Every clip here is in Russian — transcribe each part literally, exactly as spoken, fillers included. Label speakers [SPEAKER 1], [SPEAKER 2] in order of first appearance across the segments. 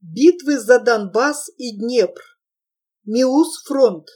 [SPEAKER 1] Битвы за Донбасс и Днепр. Миус-фронт.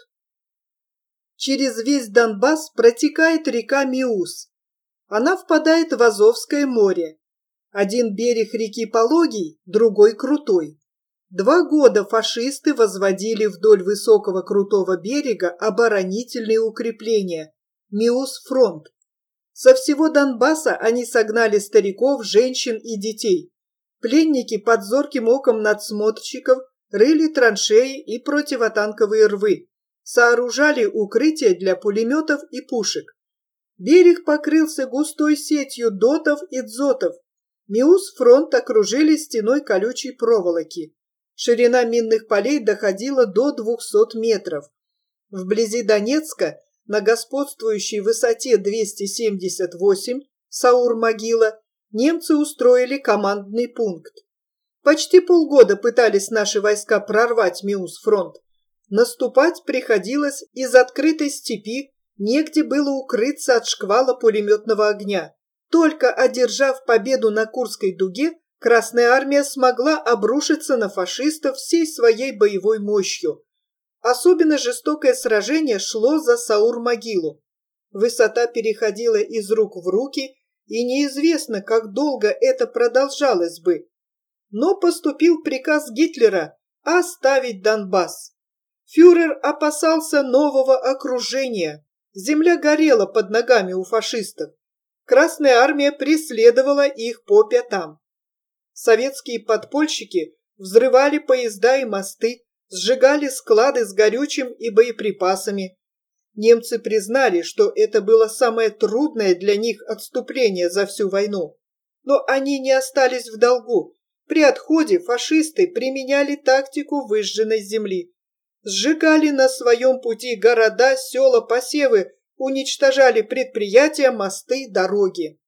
[SPEAKER 1] Через весь Донбасс протекает река Миус. Она впадает в Азовское море. Один берег реки пологий, другой крутой. Два года фашисты возводили вдоль высокого крутого берега оборонительные укрепления. Миус-фронт. Со всего Донбасса они согнали стариков, женщин и детей. Пленники под зорким оком надсмотрщиков рыли траншеи и противотанковые рвы, сооружали укрытия для пулеметов и пушек. Берег покрылся густой сетью дотов и дзотов. Миус-фронт окружили стеной колючей проволоки. Ширина минных полей доходила до двухсот метров. Вблизи Донецка, на господствующей высоте двести семьдесят восемь, Саур-могила, немцы устроили командный пункт. Почти полгода пытались наши войска прорвать Миус-фронт. Наступать приходилось из открытой степи, негде было укрыться от шквала пулеметного огня. Только одержав победу на Курской дуге, Красная армия смогла обрушиться на фашистов всей своей боевой мощью. Особенно жестокое сражение шло за Саур-могилу. Высота переходила из рук в руки, и неизвестно, как долго это продолжалось бы. Но поступил приказ Гитлера оставить Донбасс. Фюрер опасался нового окружения. Земля горела под ногами у фашистов. Красная армия преследовала их по пятам. Советские подпольщики взрывали поезда и мосты, сжигали склады с горючим и боеприпасами. Немцы признали, что это было самое трудное для них отступление за всю войну. Но они не остались в долгу. При отходе фашисты применяли тактику выжженной земли. Сжигали на своем пути города, села, посевы, уничтожали предприятия, мосты, дороги.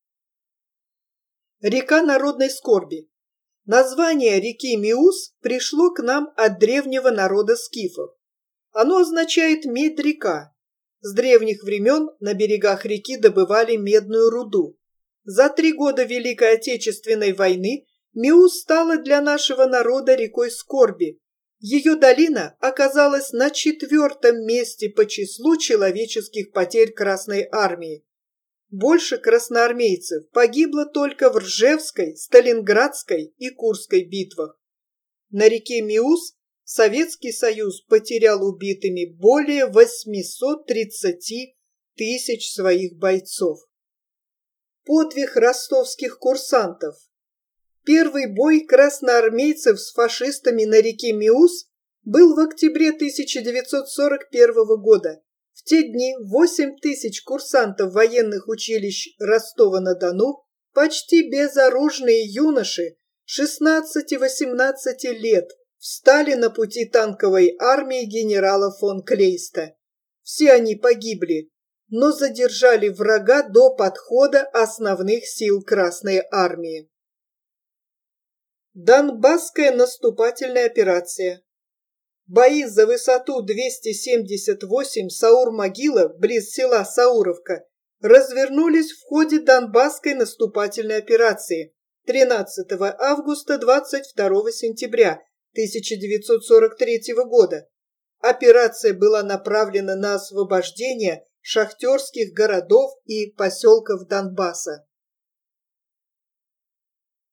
[SPEAKER 1] Река народной скорби. Название реки Миус пришло к нам от древнего народа скифов. Оно означает «медь-река». С древних времен на берегах реки добывали медную руду. За три года Великой Отечественной войны Миус стала для нашего народа рекой скорби. Ее долина оказалась на четвертом месте по числу человеческих потерь Красной армии. Больше красноармейцев погибло только в Ржевской, Сталинградской и Курской битвах. На реке Миус Советский Союз потерял убитыми более восьмисот тридцати тысяч своих бойцов. Подвиг ростовских курсантов. Первый бой красноармейцев с фашистами на реке Миус был в октябре тысяча девятьсот сорок первого года. В те дни восемь тысяч курсантов военных училищ Ростова-на-Дону, почти безоружные юноши, шестнадцати-восемнадцати лет, встали на пути танковой армии генерала фон Клейста. Все они погибли, но задержали врага до подхода основных сил Красной армии. Донбасская наступательная операция. Бои за высоту двести семьдесят восемь Саур-могила близ села Сауровка развернулись в ходе Донбасской наступательной операции тринадцатого августа — двадцать второго сентября тысяча девятьсот сорок третьего года. Операция была направлена на освобождение шахтерских городов и поселков Донбасса.